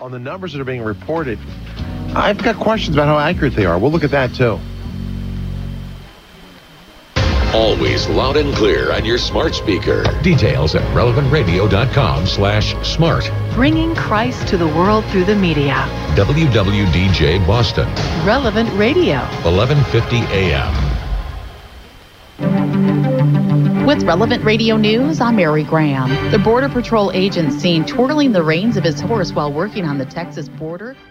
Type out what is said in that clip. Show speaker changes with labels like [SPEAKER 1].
[SPEAKER 1] on the numbers that are being reported, I've got questions about how accurate they are. We'll look at that, too.
[SPEAKER 2] Always loud and clear on your smart speaker.
[SPEAKER 3] Details at relevantradio.com/smart.
[SPEAKER 4] Bringing Christ to the world through the media.
[SPEAKER 3] WWDJ Boston.
[SPEAKER 4] Relevant Radio.
[SPEAKER 3] 1150 AM.
[SPEAKER 5] With Relevant Radio News, I'm Mary Graham. The Border Patrol agent seen twirling the reins of his horse while working on the Texas border.